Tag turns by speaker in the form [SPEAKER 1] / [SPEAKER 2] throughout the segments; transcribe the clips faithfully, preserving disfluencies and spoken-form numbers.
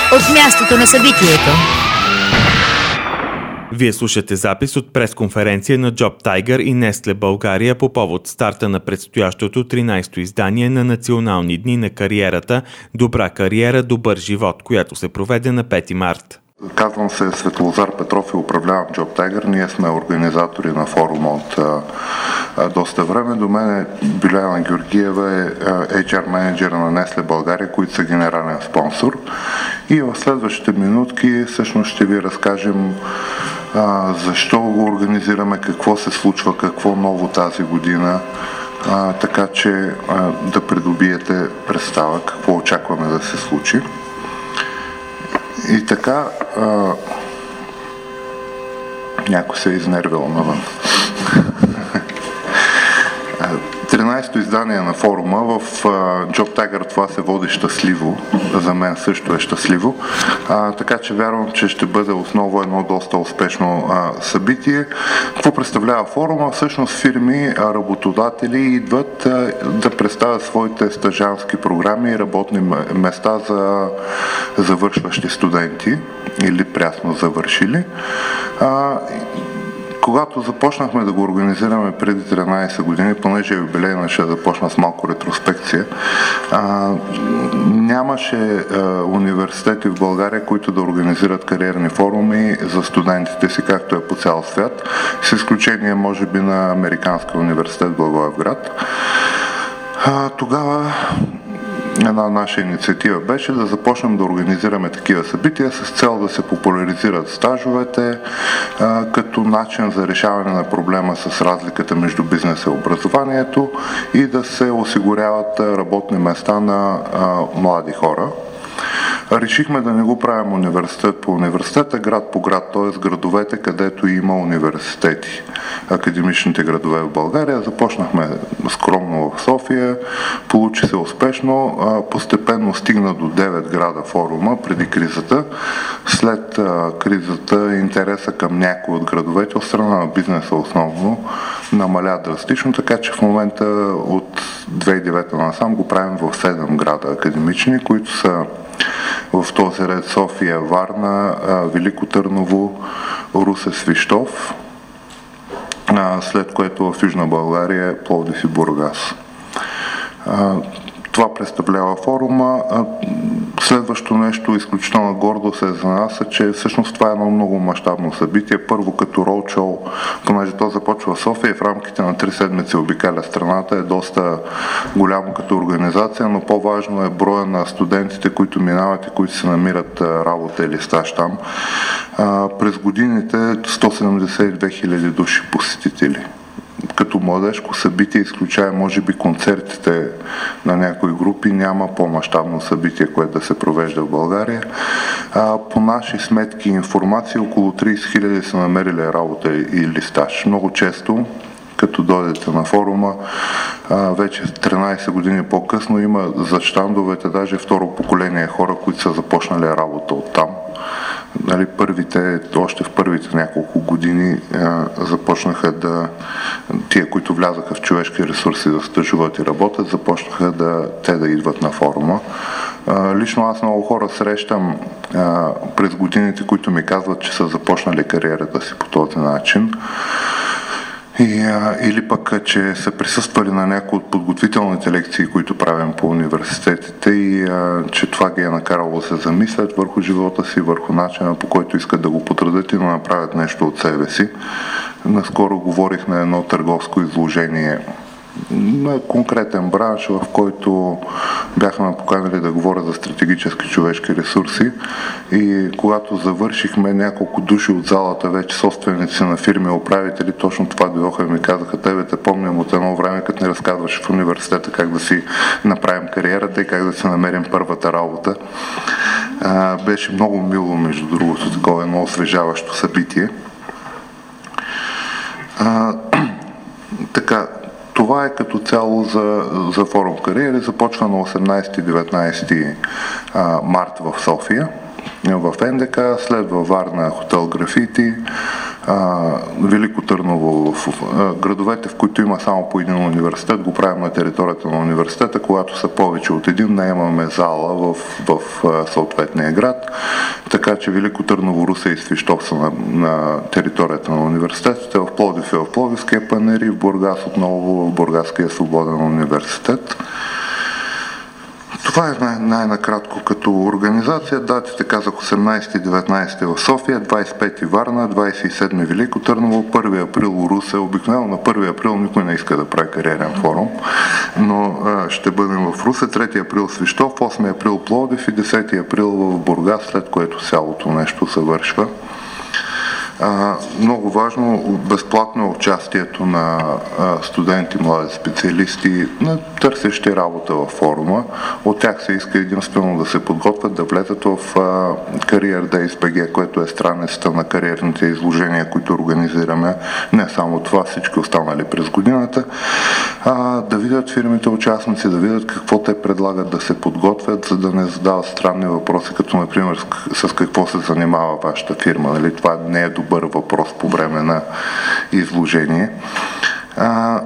[SPEAKER 1] от мястото на събитието.
[SPEAKER 2] Вие слушате запис от пресконференция на Job Tiger и Nestlé България по повод старта на предстоящото тринайсето издание на Национални дни на кариерата «Добра кариера, добър живот», която се проведе на пети март.
[SPEAKER 3] Казвам се Светлозар Петров и управлявам Job Tiger. Ние сме организатори на форума от а, а, доста време. До мен е Биляна Георгиева, е ейч ар менеджера на Nestlé България, които са генерален спонсор. И в следващите минутки всъщност ще ви разкажем а, защо го организираме, какво се случва, какво ново тази година, а, така че а, да придобиете представа какво очакваме да се случи. И така, а, някой се е изнервил навън. тринайсето издание на форума в uh, Job Tiger това се води щастливо, за мен също е щастливо, а, така че вярвам, че ще бъде отново едно доста успешно а, събитие. Какво представлява форума? Всъщност фирми, а, работодатели идват а, да представят своите стажански програми и работни места за завършващи студенти или прясно завършили. А, Когато започнахме да го организираме преди тринайсет години, понеже юбилейна ще започна с малко ретроспекция, а, нямаше а, университети в България, които да организират кариерни форуми за студентите си, както е по цял свят, с изключение може би на Американския университет в Благоевград. А, тогава една наша инициатива беше да започнем да организираме такива събития с цел да се популяризират стажовете а, като начин за решаване на проблема с разликата между бизнеса и образованието и да се осигуряват работни места на а, млади хора. Решихме да не го правим университет по университета, град по град, т.е. градовете, където има университети, академичните градове в България. Започнахме скромно в София, получи се успешно, постепенно стигна до девет града форума преди кризата. След кризата интереса към някои от градовете от страна на бизнеса основно намаля драстично, така че в момента от две хиляди и девета насам го правим в седем града академични, които са в този ред София, Варна, Велико Търново, Русе, Свищов, след което в Южна България Пловдив и Бургас. Това представлява форума. Следващо нещо, изключително гордост е за нас, е, че всъщност това е едно много мащабно събитие. Първо като роудшоу, понеже то започва в София и в рамките на три седмици обикаля страната, е доста голямо като организация, но по-важно е броя на студентите, които минават и които се намират работа или стаж там. През годините сто седемдесет и две хиляди души посетители. Като младежко събитие, изключая може би концертите на някои групи, няма по-мащабно събитие, което да се провежда в България. А, по наши сметки и информация, около трийсет хиляди са намерили работа или стаж. Много често, като дойдете на форума, а, вече тринайсет години по-късно има за щандовете даже второ поколение хора, които са започнали работа оттам. Нали, първите, още в първите няколко години а, започнаха да, тия, които влязаха в човешки ресурси да стажуват и работят, започнаха да, те да идват на форума. А, лично аз много хора срещам а, през годините, които ми казват, че са започнали кариерата си по този начин. И, а, или пък, че са присъствали на някои от подготвителните лекции, които правим по университетите и а, че това ги е накарало да се замислят върху живота си, върху начина, по който искат да го потрадят и да направят нещо от себе си. Наскоро говорих на едно търговско изложение на конкретен бранш, в който бяхме поканали да говоря за стратегически човешки ресурси и когато завършихме, няколко души от залата, вече собственици на фирми, управители, точно това дойдоха и ми казаха: тебе те помним от едно време, като ни разказваше в университета как да си направим кариерата и как да си намерим първата работа. А, беше много мило, между другото, такова едно освежаващо събитие. А, така, това е като цяло за, за форум кариери. Започва на осемнайсети и деветнайсети март в София, в ен де ка, следва Варна хотел Графити, а, Велико Търново, в, в градовете, в които има само по един университет, го правим на територията на университета. Когато са повече от един, наемаме зала в, в, в съответния град. Така че Велико Търново, Русе и Свищов са на, на територията на университетите. В Пловдив е в Пловдивския панаир, в Бургас отново в Бургаския свободен университет. Това е най- най-накратко като организация. Датите казах осемнайсети и деветнайсети в София, двайсет и пети Варна, двайсет и седми Велико Търново, първи април Русе. Обикновено на първи април никой не иска да прави кариерен форум, но а, ще бъдем в Русе. трети април Свищов, осми април Пловдив и десети април в Бургас, след което цялото нещо завършва. А, много важно, безплатно е участието на а, студенти, млади специалисти, на търсещи работа във форума. От тях се иска единствено да се подготвят, да влезат в а, Career Days би джи, което е страницата на кариерните изложения, които организираме. Не само това, всички останали през годината. А, да видят фирмите участници, да видят какво те предлагат, да се подготвят, за да не задават странни въпроси, като например с, с какво се занимава вашата фирма. Нали? Това не е добър въпрос по време на изложение. А,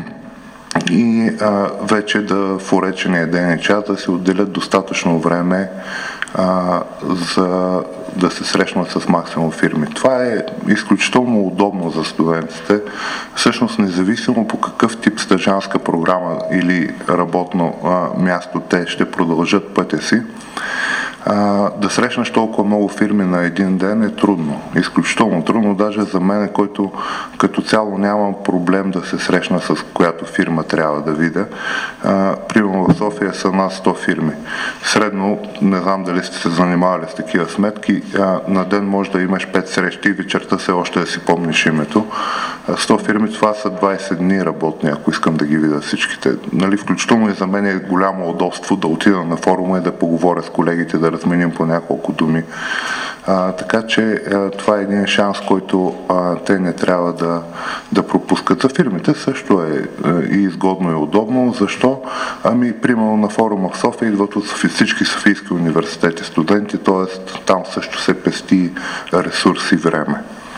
[SPEAKER 3] и а, вече да в уречения ден и час да си отделят достатъчно време а, за да се срещнат с максимум фирми. Това е изключително удобно за студентите. Всъщност, независимо по какъв тип стажанска програма или работно а, място те ще продължат пътя си, А, да срещнеш толкова много фирми на един ден е трудно. Изключително трудно, даже за мен, който като цяло нямам проблем да се срещна с която фирма трябва да видя. А, примерно в София са над сто фирми. Средно, не знам дали сте се занимавали с такива сметки, а, на ден може да имаш пет срещи и вечерта все още да си помниш името. А, сто фирми, това са двайсет дни работни, ако искам да ги видя всичките. Нали, включително и за мен е голямо удобство да отида на форума и да поговоря с колегите, да разменим по няколко думи. А, така че а, това е един шанс, който а, те не трябва да, да пропускат. За фирмите също е а, и изгодно и удобно. Защо? Ами, примерно на форума в София идват от всички софийски университети студенти, т.е. там също се пести ресурс и време.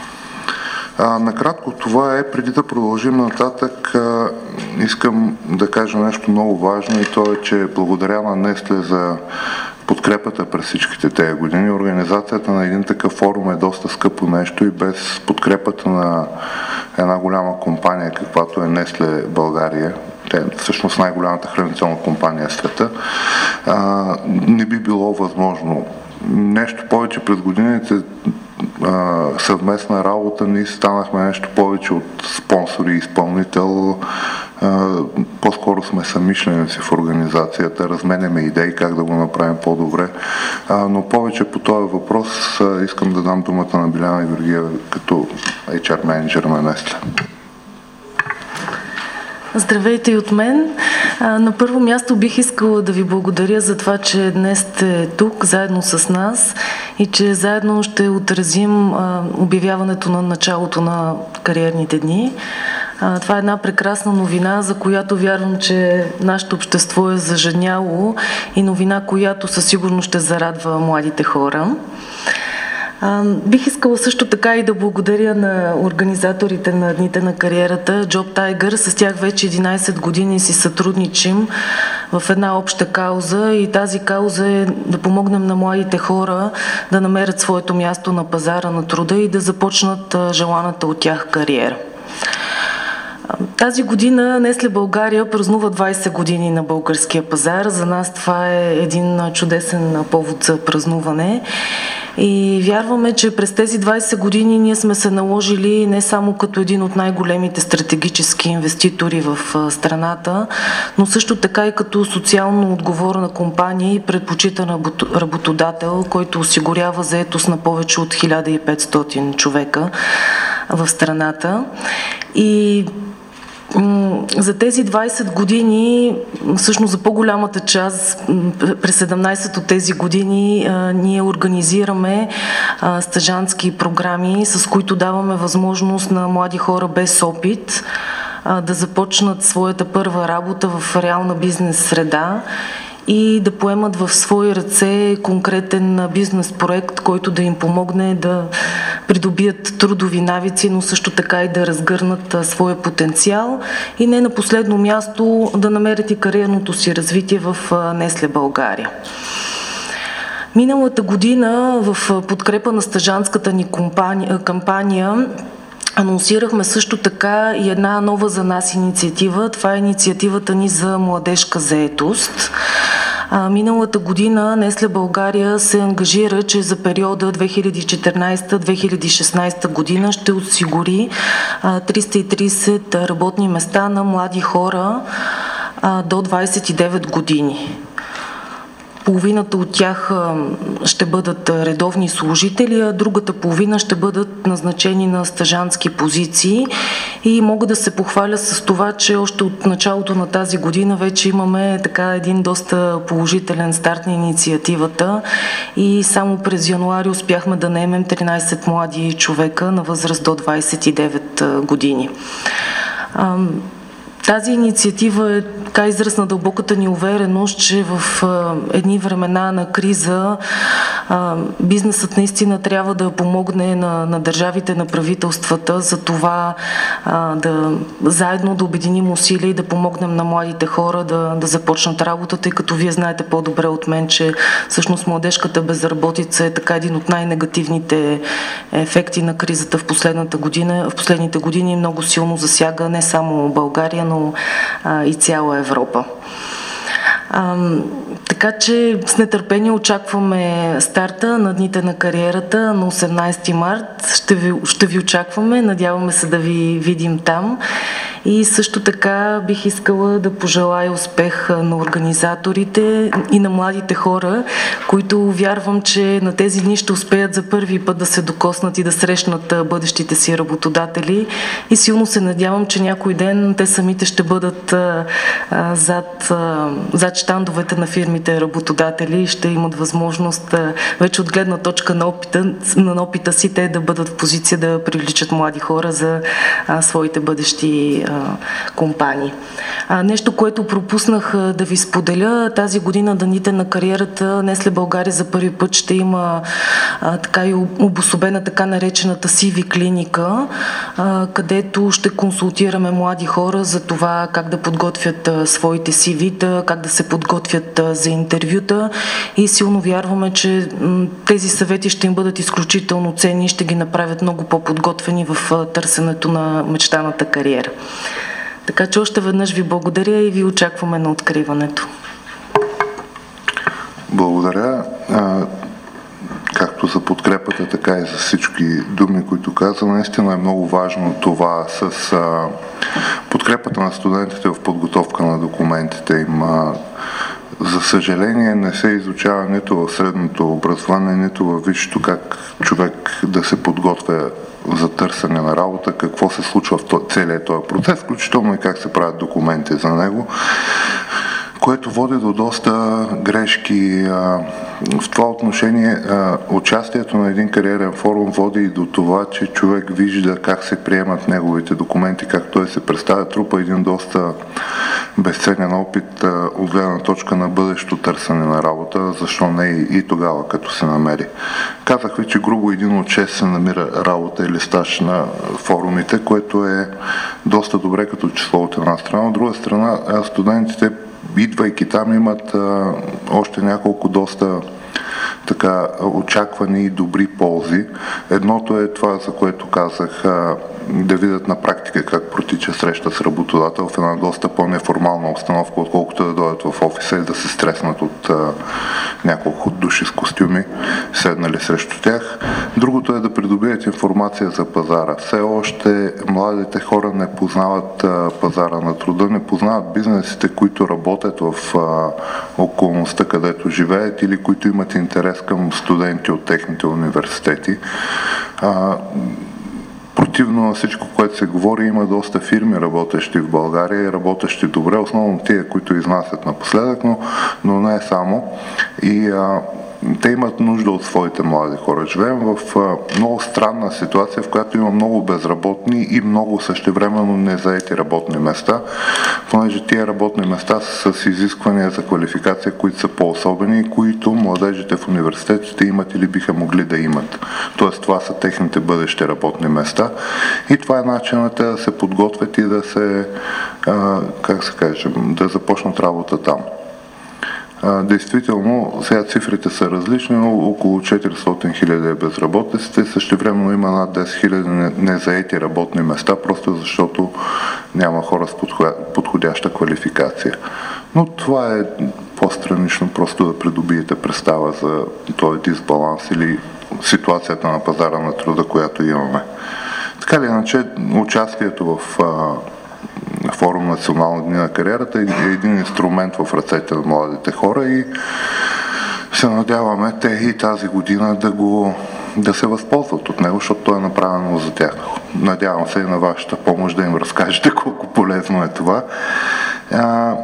[SPEAKER 3] А, накратко това е. Преди да продължим нататък, а, искам да кажа нещо много важно, и то е, че благодаря на Nestlé за подкрепата през всичките тези години. Организацията на един такъв форум е доста скъпо нещо и без подкрепата на една голяма компания, каквато е Nestlé България, те е всъщност най-голямата хранителна компания в света, а, не би било възможно. Нещо повече през годините съвместна работа ние станахме нещо повече от спонсори и изпълнител. По-скоро сме самишленици в организацията, разменяме идеи как да го направим по-добре. Но повече по този въпрос искам да дам думата на Биляна Георгиева като ейч ар менеджер на Nestlé.
[SPEAKER 4] Здравейте и от мен. На първо място бих искала да ви благодаря за това, че днес сте тук заедно с нас и че заедно ще отразим обявяването на началото на кариерните дни. Това е една прекрасна новина, за която вярвам, че нашето общество е зажадняло, и новина, която със сигурност ще зарадва младите хора. Бих искала също така и да благодаря на организаторите на Дните на кариерата, Job Tiger. С тях вече единайсет години си сътрудничим в една обща кауза, и тази кауза е да помогнем на младите хора да намерят своето място на пазара на труда и да започнат желаната от тях кариера. Тази година Nestlé България празнува двайсет години на българския пазар. За нас това е един чудесен повод за празнуване. И вярваме, че през тези двайсет години ние сме се наложили не само като един от най-големите стратегически инвеститори в страната, но също така и като социално отговорна компания и предпочитан работодател, който осигурява заетост на повече от хиляда и петстотин човека в страната. И за тези двайсет години, всъщност за по-голямата част, през седемнайсет от тези години, ние организираме стажантски програми, с които даваме възможност на млади хора без опит да започнат своята първа работа в реална бизнес среда и да поемат в свои ръце конкретен бизнес проект, който да им помогне да придобият трудови навици, но също така и да разгърнат своя потенциал и не на последно място да намерят и кариерното си развитие в Nestlé България. Миналата година в подкрепа на стажантската ни кампания анонсирахме също така и една нова за нас инициатива. Това е инициативата ни за младежка заетост. Миналата година Nestlé България се ангажира, че за периода две хиляди и четиринадесета - две хиляди и шестнадесета година ще осигури триста и тридесет работни места на млади хора до двадесет и девет години. Половината от тях ще бъдат редовни служители, а другата половина ще бъдат назначени на стажантски позиции. И мога да се похваля с това, че още от началото на тази година вече имаме така един доста положителен старт на инициативата и само през януари успяхме да наемем тринадесет млади човека на възраст до двадесет и девет години. Тази инициатива е така израз на дълбоката ни увереност, че в а, едни времена на криза а, бизнесът наистина трябва да помогне на, на държавите, на правителствата за това а, да заедно да обединим усилия и да помогнем на младите хора да, да започнат работа, тъй като вие знаете по-добре от мен, че всъщност младежката безработица е така един от най-негативните ефекти на кризата в последната година, в последните години много силно засяга не само България, но а, и цяла Европа. А, така че с нетърпение очакваме старта на Дните на кариерата на осемнадесети март. Ще ви, ще ви очакваме, надяваме се да ви видим там. И също така бих искала да пожелая успех на организаторите и на младите хора, които вярвам, че на тези дни ще успеят за първи път да се докоснат и да срещнат бъдещите си работодатели. И силно се надявам, че някой ден те самите ще бъдат а, а, зад, а, зад щандовете на фирмите работодатели и ще имат възможност а, вече от гледна точка на опита, на опита си те да бъдат в позиция да привличат млади хора за а, своите бъдещи а, компании. А, нещо, което пропуснах а, да ви споделя, тази година Дните на кариерата Nestlé България за първи път ще има а, така и обособена така наречената си ви клиника, а, където ще консултираме млади хора за това как да подготвят а, своите си ви-та, как да се подготвят а, за интервюта и силно вярваме, че м, тези съвети ще им бъдат изключително ценни и ще ги направят много по-подготвени в а, търсенето на мечтаната кариера. Така че още веднъж ви благодаря и ви очакваме на откриването.
[SPEAKER 3] Благодаря. А, както за подкрепата, така и за всички думи, които каза. Наистина е много важно това с а, подкрепата на студентите в подготовка на документите им. А, за съжаление не се изучава нито в средното образование, нито във висшето как човек да се подготвя за търсене на работа, какво се случва в целият този процес, включително и как се правят документи за него, което води до доста грешки. В това отношение участието на един кариерен форум води и до това, че човек вижда как се приемат неговите документи, как той се представя, трупа един доста безценен опит от гледна точка на бъдещо търсене на работа, защо не и, и тогава, като се намери. Казах ви, че грубо един от шест се намира работа или стаж на форумите, което е доста добре като число от една страна. От друга страна, студентите, идвайки там, имат а, още няколко доста така очаквани и добри ползи. Едното е това, за което казах, а, да видят на практика как протича среща с работодател в една доста по-неформална обстановка, отколкото да дойдат в офиса и да се стреснат от а, няколко души с костюми, седнали срещу тях. Другото е да придобият информация за пазара. Все още младите хора не познават а, пазара на труда, не познават бизнесите, които работят в а, околността, където живеят или които имат интерес към студенти от техните университети. А, Противно на всичко, което се говори, има доста фирми, работещи в България и работещи добре, основно тия, които изнасят напоследък, но, но не само. И а, те имат нужда от своите млади хора. Живеем в а, много странна ситуация, в която има много безработни и много същевременно незаети работни места, понеже тия работни места са с изисквания за квалификация, които са по-особени и които младежите в университетите имат или биха могли да имат. Тоест това са техните бъдещи работни места и това е начинът да се подготвят и да се, а, как се каже, да започнат работа там. А, действително, сега цифрите са различни, но около четиристотин хиляди е безработиците и същевременно има над десет хиляди незаети работни места, просто защото няма хора с подходяща квалификация. Но това е по-странично, просто да придобиете представа за този дисбаланс или ситуацията на пазара на труда, която имаме. Така ли иначе, участието в а, форум Национални дни на кариерата е един инструмент в ръцете на младите хора и се надяваме те и тази година да, го, да се възползват от него, защото то е направено за тях. Надявам се и на вашата помощ да им разкажете колко полезно е това. А,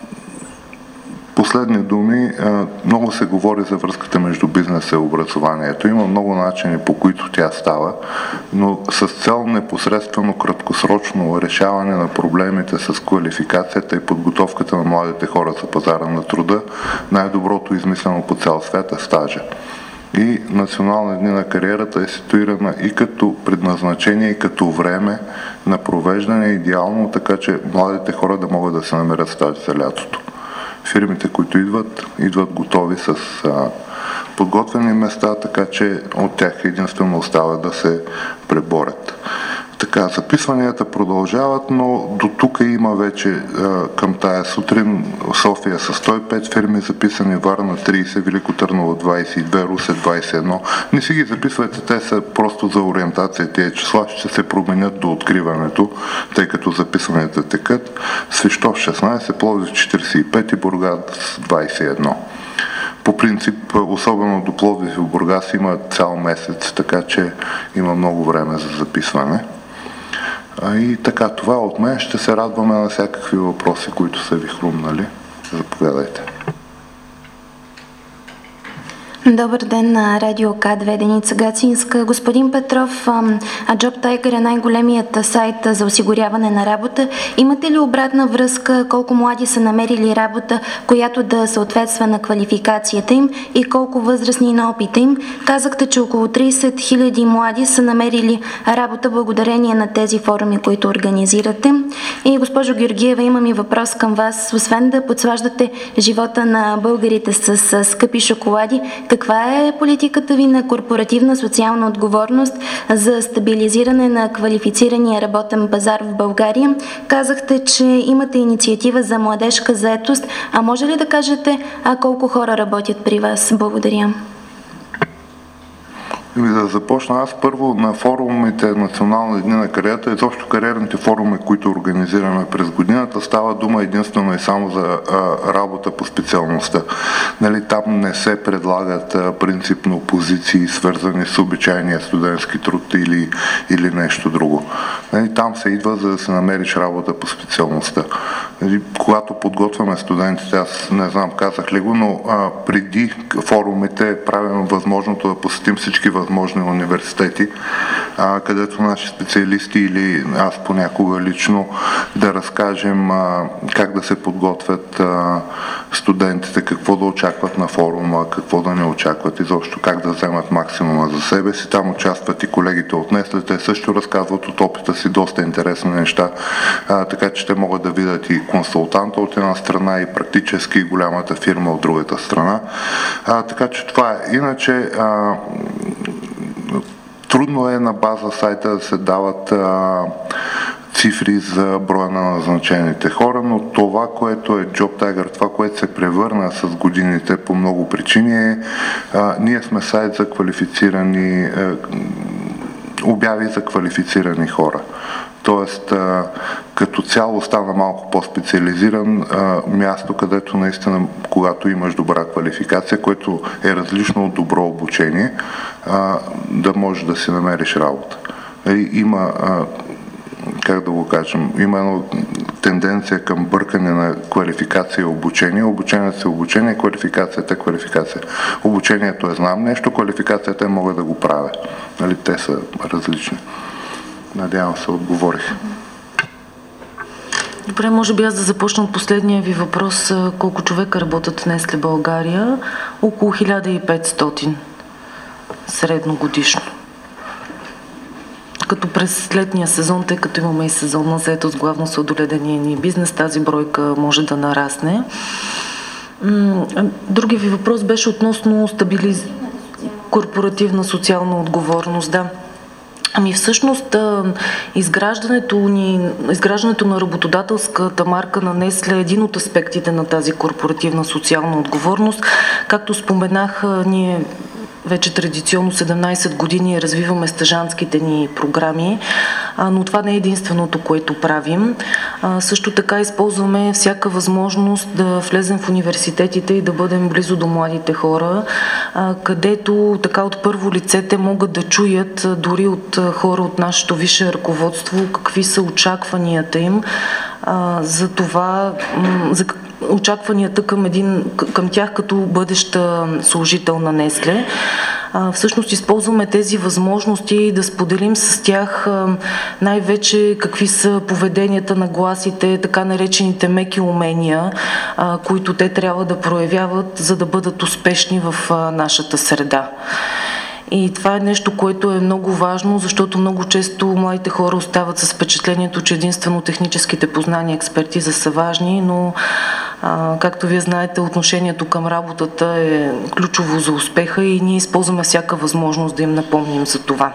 [SPEAKER 3] Последни думи, много се говори за връзката между бизнеса и образованието. Има много начини, по които тя става, но с цел непосредствено краткосрочно решаване на проблемите с квалификацията и подготовката на младите хора за пазара на труда, най-доброто измислено по цял свят е стажа. И Национални дни на кариерата е ситуирана и като предназначение, и като време на провеждане идеално, така че младите хора да могат да се намерят стаж за лятото. Фирмите, които идват, идват готови с а, подготвени места, така че от тях единствено остава да се преборят. Така, записванията продължават, но до тук има вече а, към тая сутрин София са сто и пет фирми записани, Варна трийсет, Велико Търново двайсет и две, Русе двайсет и едно. Не си ги записвайте, те са просто за ориентация. Тия числа ще се променят до откриването, тъй като записванията текат. Свищов шестнайсет, Пловдив четирийсет и пет и Бургас двайсет и едно. По принцип, особено до Пловдив и Бургас има цял месец, така че има много време за записване. И така, това от мен. Ще се радваме на всякакви въпроси, които са ви хрумнали. Заповядайте.
[SPEAKER 5] Добър ден на Радио К две, Деница Гацинска. Господин Петров, JobTiger е най-големият сайт за осигуряване на работа. Имате ли обратна връзка колко млади са намерили работа, която да съответства на квалификацията им и колко възрастни на опита им? Казахте, че около трийсет хиляди млади са намерили работа благодарение на тези форуми, които организирате. И госпожо Георгиева, имам и въпрос към вас. Освен да подслаждате живота на българите с скъпи шоколади, каква е политиката ви на корпоративна социална отговорност за стабилизиране на квалифицирания работен пазар в България? Казахте, че имате инициатива за младежка заетост, а може ли да кажете а колко хора работят при вас? Благодаря.
[SPEAKER 3] Да започна аз първо на форумите Национални дни на кариерата, изобщо кариерните форуми, които организираме през годината, става дума единствено и само за а, работа по специалността. Нали, там не се предлагат а, принципно позиции, свързани с обичайния студентски труд или, или нещо друго. Нали, там се идва, за да се намериш работа по специалността. Нали, когато подготвяме студентите, аз не знам, казах ли го, но а, преди форумите правим възможното да посетим всички възможни университети, а, където наши специалисти или аз понякога лично да разкажем а, как да се подготвят а, студентите, какво да очакват на форума, какво да не очакват, изобщо как да вземат максимума за себе си. Там участват и колегите от Nestlé, те също разказват от опита си доста интересни неща, а, така че те могат да видят и консултанта от една страна и практически голямата фирма от другата страна. А, така че това е. Иначе а, трудно е на база сайта да се дават а, цифри за броя на назначените хора, но това, което е JobTiger, това, което се превърна с годините по много причини е, а, ние сме сайт за квалифицирани, а, обяви за квалифицирани хора. Тоест, а, като цяло стана малко по-специализиран а, място, където наистина, когато имаш добра квалификация, което е различно от добро обучение, а, да можеш да си намериш работа. И има, а, как да го кажем, има едно тенденция към бъркане на квалификация и обучение. Обучението е обучение, квалификацията е квалификация. Обучението е знам нещо, квалификацията е мога да го правя. Нали, те са различни. Надявам се, отговорих.
[SPEAKER 4] Добре, може би аз да започна от последния ви въпрос. Колко човека работят в Nestlé България? Около хиляда и петстотин средно годишно. Като през летния сезон, тъй като имаме и сезонна заетост, главно сладоледения ни бизнес, тази бройка може да нарасне. Други ви въпрос беше относно стабилиз... корпоративна социална отговорност. Да. Ами всъщност изграждането, ни, изграждането на работодателската марка на Nestlé е един от аспектите на тази корпоративна социална отговорност. Както споменах, ние вече традиционно седемнайсет години развиваме стажантските ни програми, но това не е единственото, което правим. Също така използваме всяка възможност да влезем в университетите и да бъдем близо до младите хора, където така от първо лице те могат да чуят дори от хора от нашето висше ръководство какви са очакванията им за това, за очакванията към, един, към тях като бъдеща служител на Nestlé. Всъщност използваме тези възможности да споделим с тях най-вече какви са поведенията, нагласите, така наречените меки умения, които те трябва да проявяват, за да бъдат успешни в нашата среда. И това е нещо, което е много важно, защото много често младите хора остават с впечатлението, че единствено техническите познания и експертиза са важни, но а, както вие знаете, отношението към работата е ключово за успеха и ние използваме всяка възможност да им напомним за това.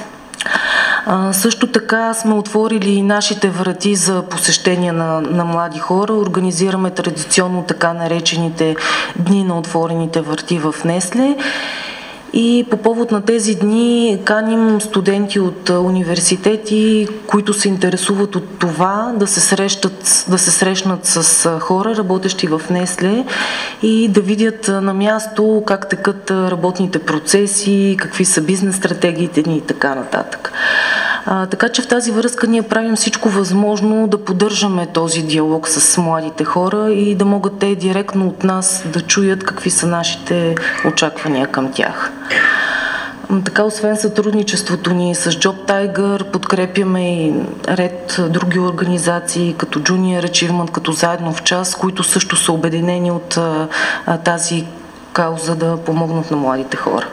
[SPEAKER 4] А, също така сме отворили нашите врати за посещения на, на млади хора. Организираме традиционно така наречените дни на отворените врати в Nestlé. И по повод на тези дни каним студенти от университети, които се интересуват от това да се срещат, да се срещнат с хора, работещи в Nestlé и да видят на място как текат работните процеси, какви са бизнес стратегиите ни и така нататък. А, така че в тази връзка ние правим всичко възможно да поддържаме този диалог с младите хора и да могат те директно от нас да чуят какви са нашите очаквания към тях. Така, освен сътрудничеството ни с Job Tiger, подкрепяме и ред други организации, като Junior Achievement, като Заедно в час, които също са обединени от а, тази кауза да помогнат на младите хора.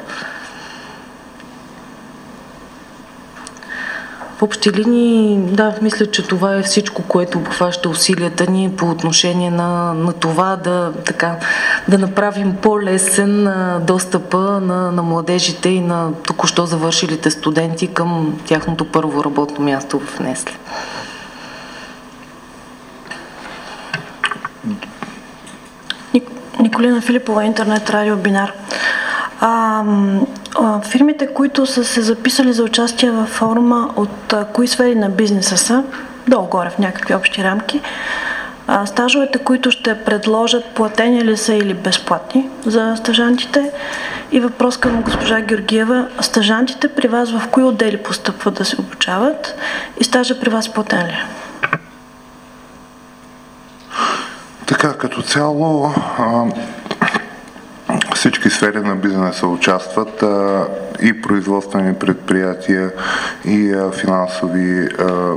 [SPEAKER 4] В общи линии, да, мисля, че това е всичко, което обхваща усилията ни по отношение на, на това да, така, да направим по-лесен достъпа на, на младежите и на току-що завършилите студенти към тяхното първо работно място в Nestlé.
[SPEAKER 6] Николина Филипова, интернет радио Бинар. А, а, фирмите, които са се записали за участие във форума, от а, кои сфери на бизнеса са, долу-горе в някакви общи рамки, а, стажовете, които ще предложат, платени ли са или безплатни за стажантите? И въпрос към госпожа Георгиева, стажантите при вас в кои отдели постъпват да се обучават и стажа при вас платен ли?
[SPEAKER 3] Така, като цяло а... всички сфери на бизнеса участват, а, и производствени предприятия, и а, финансови, а,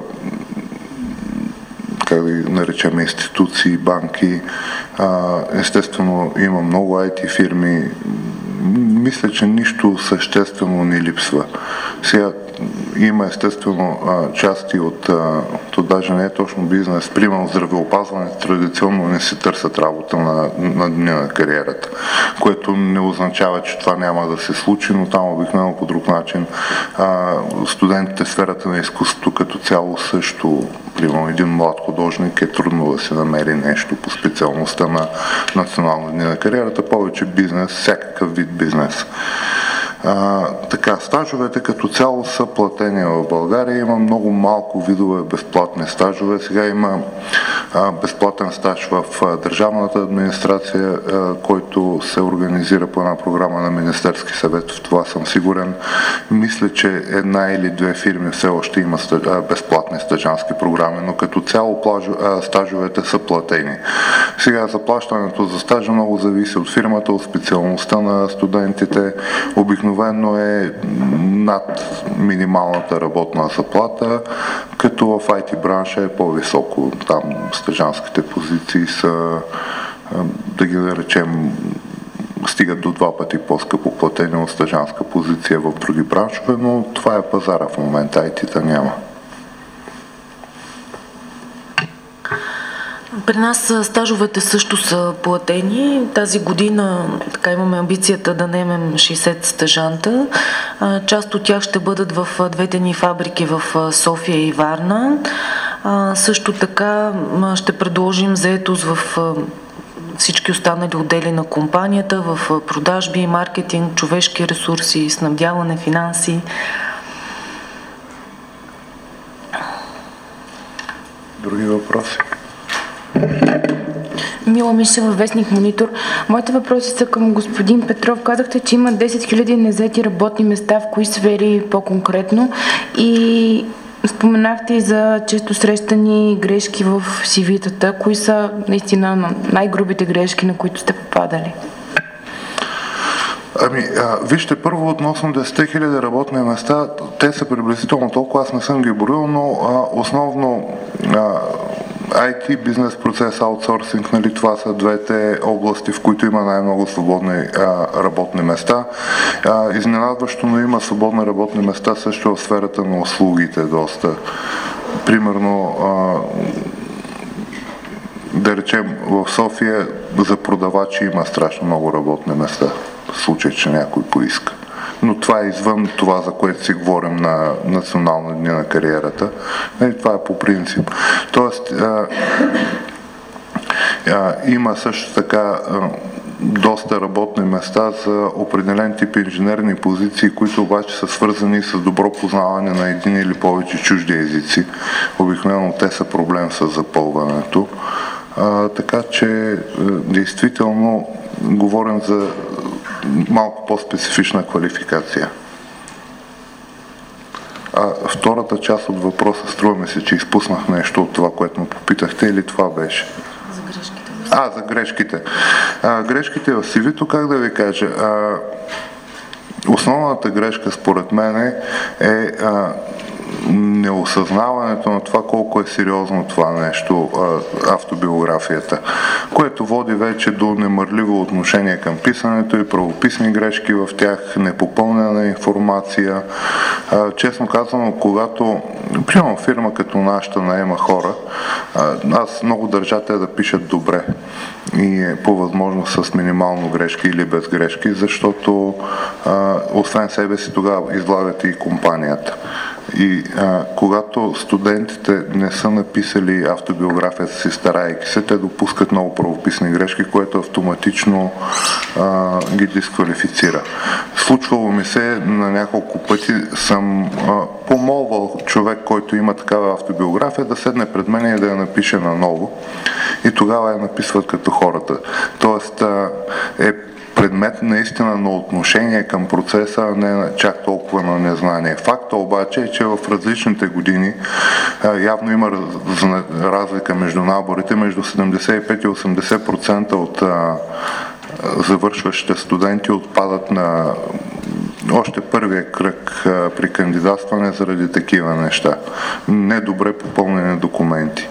[SPEAKER 3] как да ги наречем, институции, банки. А, естествено, има много ай ти фирми. Мисля, че нищо съществено не липсва. Сега има естествено части от, то даже не е точно бизнес, примерно здравеопазването традиционно не си търсят работа на, на дни на кариерата, което не означава, че това няма да се случи, но там обикновено по друг начин. А, студентите в сферата на изкуството като цяло също, примерно един млад художник е трудно да се намери нещо по специалността на национални дни на кариерата, повече бизнес, всякакъв вид бизнес. А, така, стажовете като цяло са платени в България. Има много малко видове безплатни стажове. Сега има безплатен стаж в държавната администрация, който се организира по една програма на Министерски съвет. В това съм сигурен. Мисля, че една или две фирми все още има безплатни стажански програми, но като цяло стажовете са платени. Сега заплащането за стажа много зависи от фирмата, от специалността на студентите. Обикновено е над минималната работна заплата, като в ай ти бранша е по-високо. Там стажанските позиции са, да ги наречем, стигат до два пъти по-скъпо платени от стажанска позиция в други браншове, но това е пазара в момента, ай ти-та няма.
[SPEAKER 4] При нас стажовете също са платени. Тази година така имаме амбицията да наемем шейсет стажанта. Част от тях ще бъдат в двете ни фабрики в София и Варна. Също така ще предложим заетост в всички останали отдели на компанията, в продажби, маркетинг, човешки ресурси, снабдяване, финанси.
[SPEAKER 3] Други въпроси?
[SPEAKER 7] Мила Мишева, вестник Монитор. Моите въпроси са към господин Петров. Казахте, че има десет хиляди незаети работни места. В кои сфери по-конкретно? И споменахте и за често срещани грешки в си ви-тата. Кои са наистина най-грубите грешки, на които сте попадали?
[SPEAKER 3] Ами, а, вижте, първо относно десет хиляди работни места, те са приблизително толкова, аз не съм ги борил, но а, основно а, ай ти, бизнес процес, аутсорсинг, нали, това са двете области, в които има най-много свободни а, работни места. А, изненадващо, но има свободни работни места също в сферата на услугите доста. Примерно, а, да речем, в София за продавачи има страшно много работни места, в случай, че някой поиска. Но това е извън това, за което си говорим на Национални дни на кариерата. И това е по принцип. Тоест, а, а, има също така а, доста работни места за определен тип инженерни позиции, които обаче са свързани с добро познаване на един или повече чужди езици. Обикновено те са проблем с запълването. А, така че, а, действително, говорим за малко по-специфична квалификация. А втората част от въпроса, струва ми се, че изпуснах нещо от това, което ме попитахте, или това беше?
[SPEAKER 4] За грешките.
[SPEAKER 3] А, за грешките. А, грешките в си ви-то, как да ви кажа? А, основната грешка, според мен, е а, неосъзнаването на това колко е сериозно това нещо, автобиографията, което води вече до немърливо отношение към писането и правописни грешки в тях, непопълнена информация. Честно казано, когато приемам фирма като нашата наема хора, аз много държа те да пишат добре и по възможност с минимално грешки или без грешки, защото освен себе си тогава излагате и компанията. И а, когато студентите не са написали автобиографията си, старайки се, те допускат много правописни грешки, което автоматично а, ги дисквалифицира. Случвало ми се, на няколко пъти съм а, помолвал човек, който има такава автобиография, да седне пред мен и да я напише наново. И тогава я написват като хората. Тоест а, е предмет наистина на отношение към процеса, а не чак толкова на незнание. Факта обаче е, че в различните години а, явно има раз, разлика между наборите, между седемдесет и пет и осемдесет процента от а, завършващите студенти отпадат на още първия кръг а, при кандидатстване заради такива неща. Недобре попълнени документи.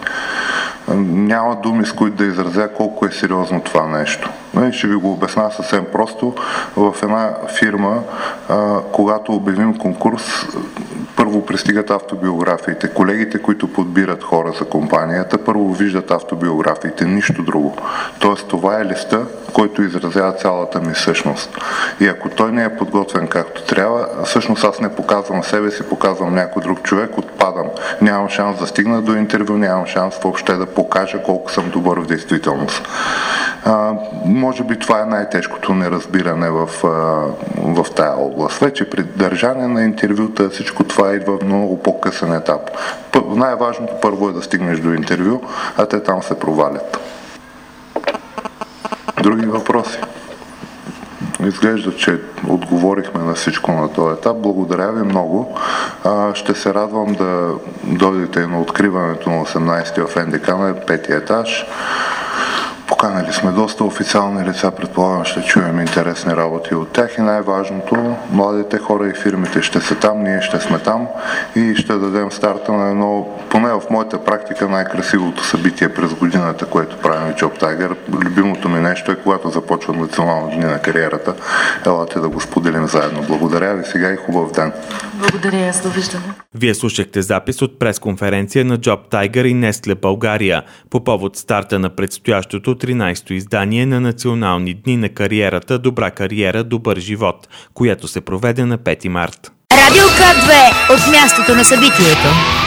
[SPEAKER 3] Няма думи, с които да изразя колко е сериозно това нещо. Ще ви го обясня съвсем просто. В една фирма, когато обявим конкурс, първо пристигат автобиографиите. Колегите, които подбират хора за компанията, първо виждат автобиографиите, нищо друго. Тоест това е листа, който изразява цялата ми същност. И ако той не е подготвен както трябва, всъщност аз не показвам себе си, показвам някой друг човек, отпада пропадам. Нямам шанс да стигна до интервю, нямам шанс въобще да покажа колко съм добър в действителност. А, може би това е най-тежкото неразбиране в, а, в тая област. Вече при държане на интервюта всичко това идва в много по-късен етап. Най-важното първо е да стигнеш до интервю, а те там се провалят. Други въпроси? Изглежда, че отговорихме на всичко на този етап. Благодаря ви много. А, ще се радвам да дойдете на откриването на осемнайсети в ен де ка на петия етаж. Поканали сме доста официални лица, предполагам ще чуем интересни работи от тях и най-важното, младите хора и фирмите ще са там, ние ще сме там и ще дадем старта на едно, поне в моята практика, най-красивото събитие през годината, което правим Job Tiger. Любимото ми нещо е, когато започват национални дни на кариерата. Елате да го споделим заедно. Благодаря ви сега и хубав ден.
[SPEAKER 4] Благодаря, аз довиждане.
[SPEAKER 2] Вие слушахте запис от пресконференция на Job Tiger и Nestlé България по повод старта на предстоящото тринайсето издание на национални дни на кариерата "Добра кариера, добър живот", която се проведе на пети март.
[SPEAKER 1] Радио К две от мястото на събитието.